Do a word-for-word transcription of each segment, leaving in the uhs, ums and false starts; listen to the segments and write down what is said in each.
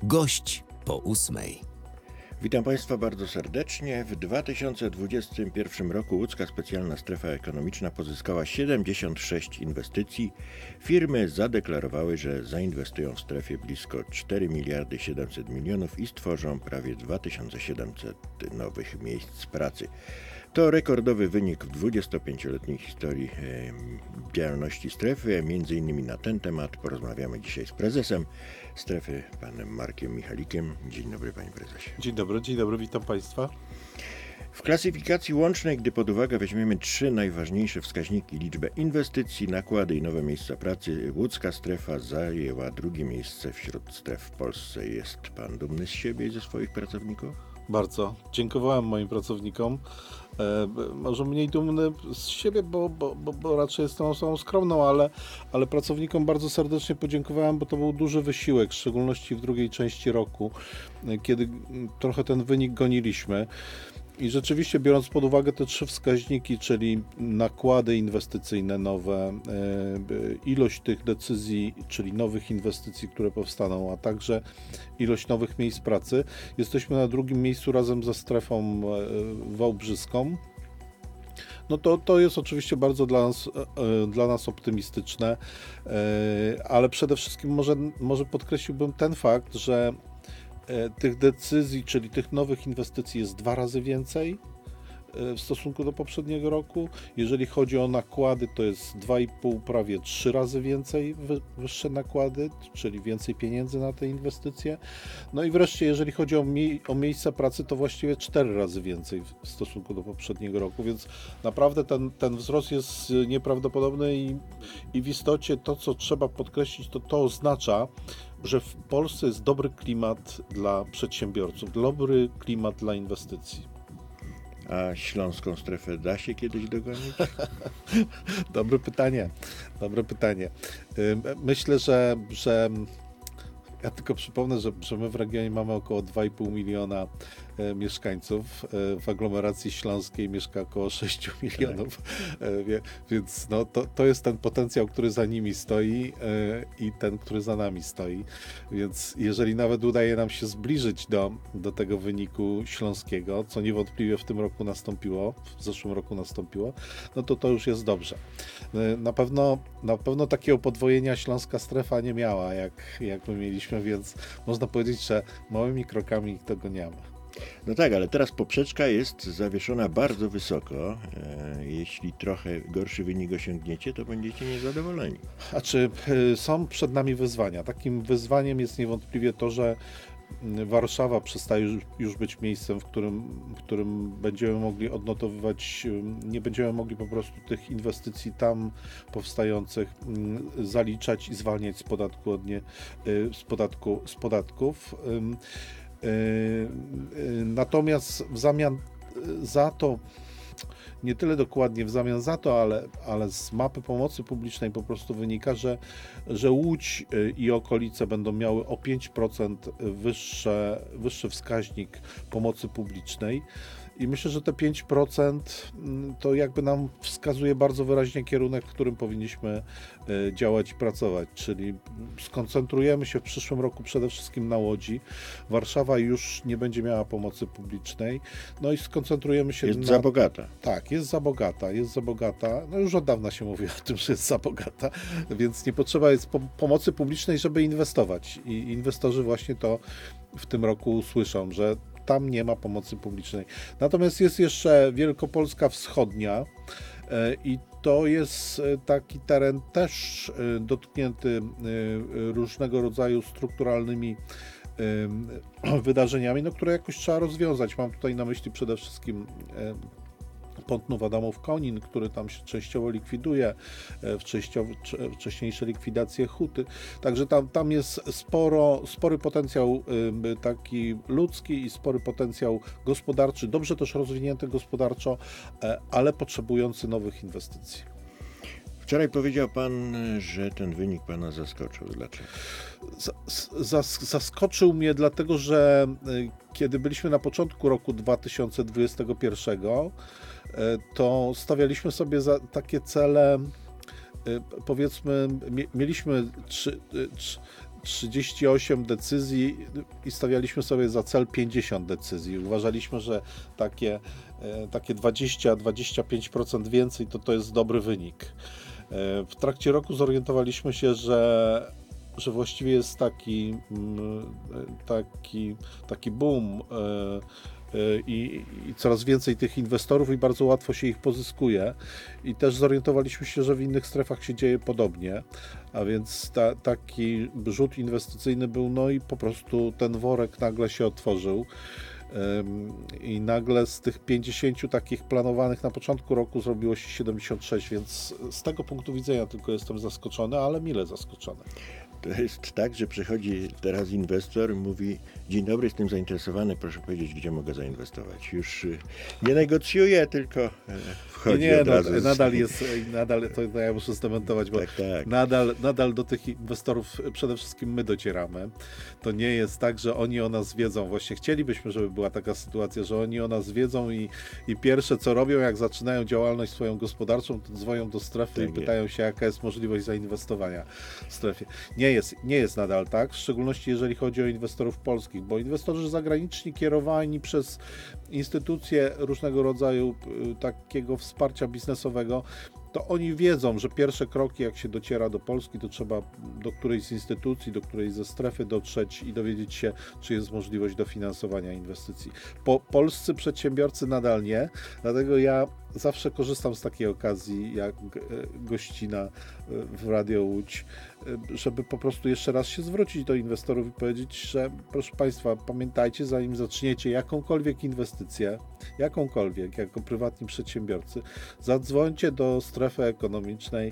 Gość po ósmej. Witam Państwa bardzo serdecznie. W dwa tysiące dwudziestym pierwszym roku Łódzka Specjalna Strefa Ekonomiczna pozyskała siedemdziesiąt sześć inwestycji. Firmy zadeklarowały, że zainwestują w strefie blisko cztery miliardy siedemset milionów i stworzą prawie dwa tysiące siedemset nowych miejsc pracy. To rekordowy wynik w dwudziestopięcioletniej historii e, działalności strefy. Między innymi na ten temat porozmawiamy dzisiaj z prezesem strefy, panem Markiem Michalikiem. Dzień dobry, panie prezesie. Dzień dobry, dzień dobry, witam Państwa. W klasyfikacji łącznej, gdy pod uwagę weźmiemy trzy najważniejsze wskaźniki, liczbę inwestycji, nakłady i nowe miejsca pracy, łódzka strefa zajęła drugie miejsce wśród stref w Polsce. Jest pan dumny z siebie i ze swoich pracowników? Bardzo. Dziękowałem moim pracownikom. E, może mniej dumny z siebie, bo, bo, bo, bo raczej jestem osobą skromną, ale, ale pracownikom bardzo serdecznie podziękowałem, bo to był duży wysiłek, w szczególności w drugiej części roku, kiedy trochę ten wynik goniliśmy. I rzeczywiście, biorąc pod uwagę te trzy wskaźniki, czyli nakłady inwestycyjne nowe, ilość tych decyzji, czyli nowych inwestycji, które powstaną, a także ilość nowych miejsc pracy, jesteśmy na drugim miejscu razem ze strefą wałbrzyską. No to, to jest oczywiście bardzo dla nas, dla nas optymistyczne, ale przede wszystkim może, może podkreśliłbym ten fakt, że tych decyzji, czyli tych nowych inwestycji jest dwa razy więcej w stosunku do poprzedniego roku. Jeżeli chodzi o nakłady, to jest dwa i pół, prawie trzy razy więcej wyższe nakłady, czyli więcej pieniędzy na te inwestycje. No i wreszcie, jeżeli chodzi o, mie- o miejsca pracy, to właściwie cztery razy więcej w stosunku do poprzedniego roku, więc naprawdę ten, ten wzrost jest nieprawdopodobny i, i w istocie to, co trzeba podkreślić, to to oznacza, że w Polsce jest dobry klimat dla przedsiębiorców, dobry klimat dla inwestycji. A śląską strefę da się kiedyś dogonić? Dobre pytanie, dobre pytanie. Myślę, że, że ja tylko przypomnę, że, że my w regionie mamy około dwa i pół miliona e, mieszkańców. E, w aglomeracji śląskiej mieszka około sześć milionów, e, wie, więc no, to, to jest ten potencjał, który za nimi stoi e, i ten, który za nami stoi. Więc jeżeli nawet udaje nam się zbliżyć do, do tego wyniku śląskiego, co niewątpliwie w tym roku nastąpiło, w zeszłym roku nastąpiło, no to to już jest dobrze. E, na pewno, na pewno takiego podwojenia śląska strefa nie miała, jak, jak my mieliśmy, więc można powiedzieć, że małymi krokami dogoniamy. No tak, ale teraz poprzeczka jest zawieszona bardzo wysoko. E, jeśli trochę gorszy wynik osiągniecie, to będziecie niezadowoleni. A czy y, są przed nami wyzwania? Takim wyzwaniem jest niewątpliwie to, że Warszawa przestaje już, już być miejscem, w którym, w którym będziemy mogli odnotowywać, nie będziemy mogli po prostu tych inwestycji tam powstających zaliczać i zwalniać z podatku od nie, z podatku, z podatków. Natomiast w zamian za to, nie tyle dokładnie w zamian za to, ale, ale z mapy pomocy publicznej po prostu wynika, że, że Łódź i okolice będą miały o pięć procent wyższe, wyższy wskaźnik pomocy publicznej. I myślę, że te pięć procent to jakby nam wskazuje bardzo wyraźnie kierunek, w którym powinniśmy działać i pracować, czyli skoncentrujemy się w przyszłym roku przede wszystkim na Łodzi. Warszawa już nie będzie miała pomocy publicznej, no i skoncentrujemy się jest na... Jest za bogata. Tak, jest za bogata, jest za bogata. No już od dawna się mówi o tym, że jest za bogata, więc nie potrzeba jest po- pomocy publicznej, żeby inwestować. I inwestorzy właśnie to w tym roku słyszą, że tam nie ma pomocy publicznej. Natomiast jest jeszcze Wielkopolska Wschodnia i to jest taki teren też dotknięty różnego rodzaju strukturalnymi wydarzeniami, no, które jakoś trzeba rozwiązać. Mam tutaj na myśli przede wszystkim Pątnów Adamów-Konin, który tam się częściowo likwiduje, wcześniejsze likwidacje huty. Także tam, tam jest sporo, spory potencjał taki ludzki i spory potencjał gospodarczy, dobrze też rozwinięty gospodarczo, ale potrzebujący nowych inwestycji. Wczoraj powiedział pan, że ten wynik pana zaskoczył. Dlaczego? Zas- zaskoczył mnie dlatego, że kiedy byliśmy na początku roku dwa tysiące dwudziestego pierwszego, to stawialiśmy sobie za takie cele, powiedzmy, mieliśmy trzy, trzydzieści osiem decyzji i stawialiśmy sobie za cel pięćdziesiąt decyzji. Uważaliśmy, że takie, takie dwadzieścia do dwudziestu pięciu procent więcej to, to jest dobry wynik. W trakcie roku zorientowaliśmy się, że, że właściwie jest taki, taki, taki boom I, i coraz więcej tych inwestorów i bardzo łatwo się ich pozyskuje. I też zorientowaliśmy się, że w innych strefach się dzieje podobnie, a więc ta, taki rzut inwestycyjny był, no i po prostu ten worek nagle się otworzył. I nagle z tych pięćdziesięciu takich planowanych na początku roku zrobiło się siedemdziesiąt sześć, więc z tego punktu widzenia tylko jestem zaskoczony, ale mile zaskoczony. To jest tak, że przychodzi teraz inwestor, mówi: dzień dobry, jestem zainteresowany, proszę powiedzieć, gdzie mogę zainwestować. Już nie negocjuje, tylko wchodzi nie, nie, od razu. No, nadal jest, nadal, to, to ja muszę zdementować, bo tak, tak. Nadal, nadal do tych inwestorów przede wszystkim my docieramy. To nie jest tak, że oni o nas wiedzą. Właśnie chcielibyśmy, żeby była taka sytuacja, że oni o nas wiedzą i, i pierwsze co robią, jak zaczynają działalność swoją gospodarczą, to dzwonią do strefy tak i pytają jest. się, jaka jest możliwość zainwestowania w strefie. Nie jest, nie jest nadal tak, w szczególności jeżeli chodzi o inwestorów polskich, bo inwestorzy zagraniczni kierowani przez instytucje różnego rodzaju takiego wsparcia biznesowego, to oni wiedzą, że pierwsze kroki, jak się dociera do Polski, to trzeba do którejś z instytucji, do którejś ze strefy dotrzeć i dowiedzieć się, czy jest możliwość dofinansowania inwestycji. Po, polscy przedsiębiorcy nadal nie, dlatego ja zawsze korzystam z takiej okazji, jak gościna w Radio Łódź, żeby po prostu jeszcze raz się zwrócić do inwestorów i powiedzieć, że proszę Państwa, pamiętajcie, zanim zaczniecie jakąkolwiek inwestycję, jakąkolwiek, jako prywatni przedsiębiorcy, zadzwońcie do strefy ekonomicznej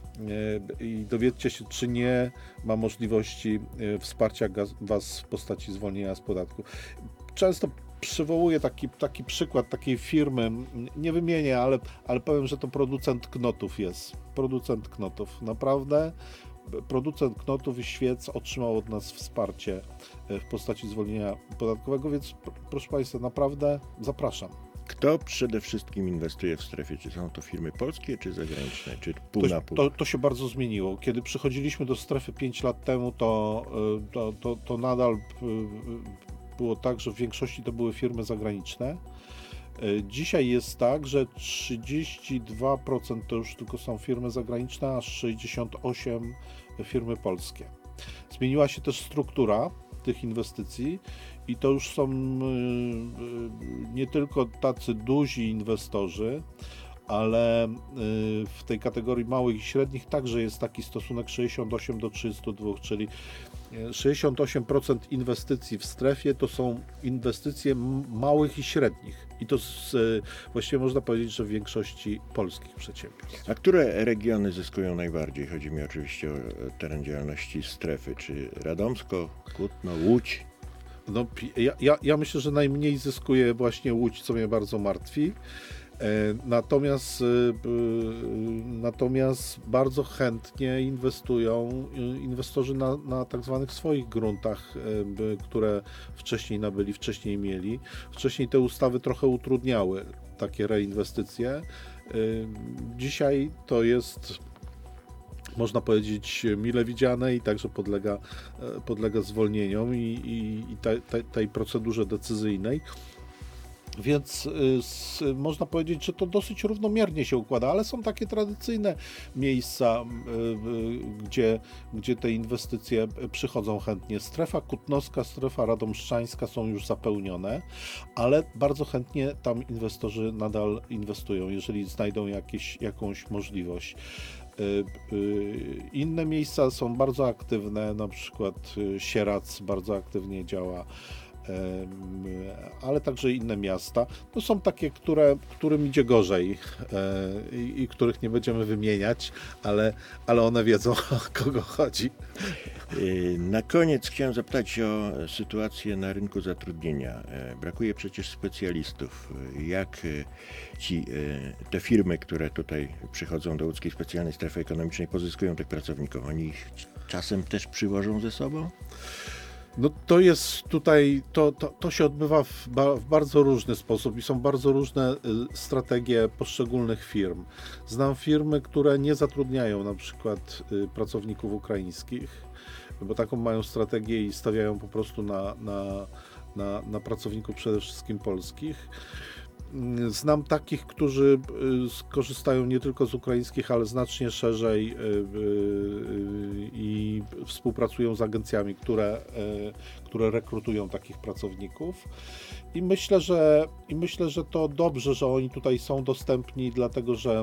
i dowiedzcie się, czy nie ma możliwości wsparcia Was w postaci zwolnienia z podatku. Często przywołuję taki, taki przykład takiej firmy, nie wymienię, ale, ale powiem, że to producent knotów jest. Producent knotów. Naprawdę producent knotów i świec otrzymał od nas wsparcie w postaci zwolnienia podatkowego, więc proszę Państwa, naprawdę zapraszam. Kto przede wszystkim inwestuje w strefie? Czy są to firmy polskie, czy zagraniczne, czy pół to, na pół? To, to się bardzo zmieniło. Kiedy przychodziliśmy do strefy pięć lat temu, to, to, to, to nadal było tak, że w większości to były firmy zagraniczne. Dzisiaj jest tak, że trzydzieści dwa procent to już tylko są firmy zagraniczne, a sześćdziesiąt osiem procent firmy polskie. Zmieniła się też struktura tych inwestycji i to już są nie tylko tacy duzi inwestorzy, ale w tej kategorii małych i średnich także jest taki stosunek sześćdziesiąt osiem do trzydziestu dwóch, czyli sześćdziesiąt osiem procent inwestycji w strefie to są inwestycje małych i średnich. I to z, właściwie można powiedzieć, że w większości polskich przedsiębiorstw. A które regiony zyskują najbardziej? Chodzi mi oczywiście o teren działalności strefy. Czy Radomsko, Kutno, Łódź? No, ja, ja, ja myślę, że najmniej zyskuje właśnie Łódź, co mnie bardzo martwi. Natomiast, natomiast bardzo chętnie inwestują inwestorzy na, na tak zwanych swoich gruntach, które wcześniej nabyli, wcześniej mieli. Wcześniej te ustawy trochę utrudniały takie reinwestycje. Dzisiaj to jest, można powiedzieć, mile widziane i także podlega, podlega zwolnieniom i, i, i tej, tej, tej procedurze decyzyjnej. Więc z, można powiedzieć, że to dosyć równomiernie się układa, ale są takie tradycyjne miejsca, y, gdzie, gdzie te inwestycje przychodzą chętnie. Strefa kutnowska, strefa radomszczańska są już zapełnione, ale bardzo chętnie tam inwestorzy nadal inwestują, jeżeli znajdą jakieś, jakąś możliwość. Inne miejsca są bardzo aktywne, na przykład Sierac bardzo aktywnie działa, ale także inne miasta. To są takie, które, którym idzie gorzej i, i których nie będziemy wymieniać, ale, ale one wiedzą, o kogo chodzi. Na koniec chciałem zapytać o sytuację na rynku zatrudnienia. Brakuje przecież specjalistów. Jak ci, te firmy, które tutaj przychodzą do Łódzkiej Specjalnej Strefy Ekonomicznej, pozyskują tych pracowników? Oni ich czasem też przywożą ze sobą? No to jest tutaj, to, to, to się odbywa w, ba, w bardzo różny sposób i są bardzo różne y, strategie poszczególnych firm. Znam firmy, które nie zatrudniają na przykład y, pracowników ukraińskich, bo taką mają strategię i stawiają po prostu na, na, na, na pracowników przede wszystkim polskich. Znam takich, którzy skorzystają nie tylko z ukraińskich, ale znacznie szerzej i współpracują z agencjami, które, które rekrutują takich pracowników. I myślę, że, i myślę, że to dobrze, że oni tutaj są dostępni, dlatego że,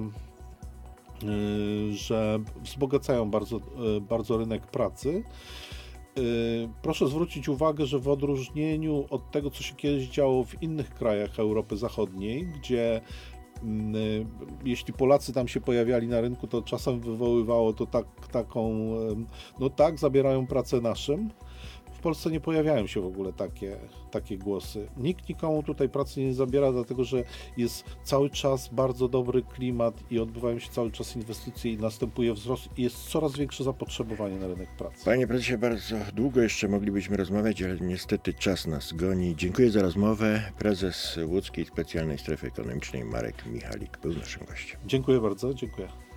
że wzbogacają bardzo, bardzo rynek pracy. Proszę zwrócić uwagę, że w odróżnieniu od tego, co się kiedyś działo w innych krajach Europy Zachodniej, gdzie jeśli Polacy tam się pojawiali na rynku, to czasem wywoływało to tak, taką, no tak, zabierają pracę naszym. W Polsce nie pojawiają się w ogóle takie, takie głosy. Nikt nikomu tutaj pracy nie zabiera, dlatego że jest cały czas bardzo dobry klimat i odbywają się cały czas inwestycje i następuje wzrost i jest coraz większe zapotrzebowanie na rynek pracy. Panie prezesie, bardzo długo jeszcze moglibyśmy rozmawiać, ale niestety czas nas goni. Dziękuję za rozmowę. Prezes Łódzkiej Specjalnej Strefy Ekonomicznej Marek Michalik był naszym gościem. Dziękuję bardzo, dziękuję.